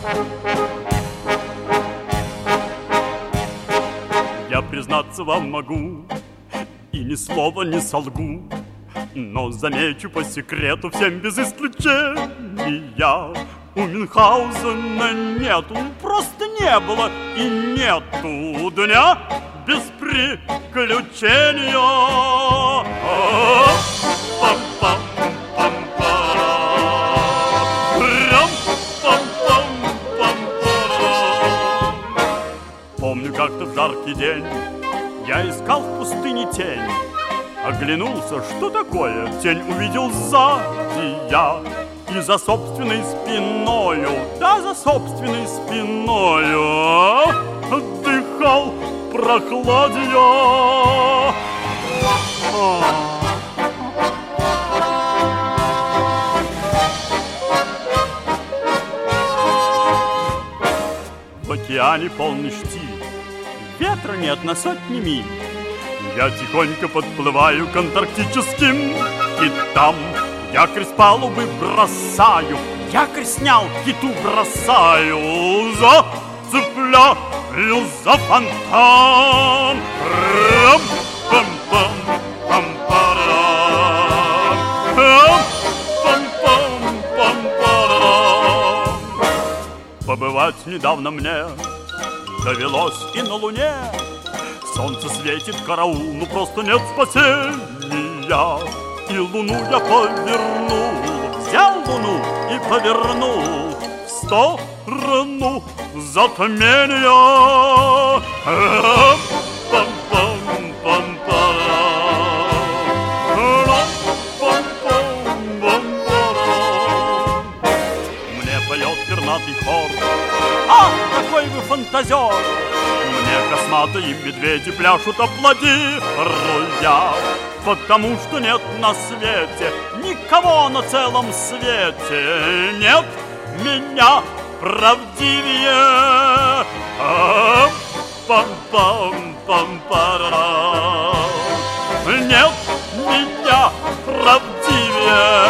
Я признаться вам могу, и ни слова не солгу, но замечу по секрету всем без исключения: у Мюнхгаузена нету, просто не было и нету дня без приключения. Помню, как-то в жаркий день я искал в пустыне тень. Оглянулся, что такое? Тень увидел сзади я. И за собственной спиною, да, за собственной спиною отдыхал в прохладе я. В океане полный штиль, ветра нет на сотни миль. Я тихонько подплываю к антарктическим китам. Якорь с палубы бросаю, якорь снял, киту бросаю, зацепляю за фонтан. Побывать недавно мне довелось и на Луне. Солнце светит, караул, ну просто нет спасения. И Луну я повернул, взял Луну и повернул в сторону затмения. Мне поет пернатый хор: ах, какой вы фантазер! Мне косматые медведи пляшут, аплодируя, потому что нет на свете никого на целом свете, нет меня правдивее. Пам-пам-пам-парам. Нет меня правдивее.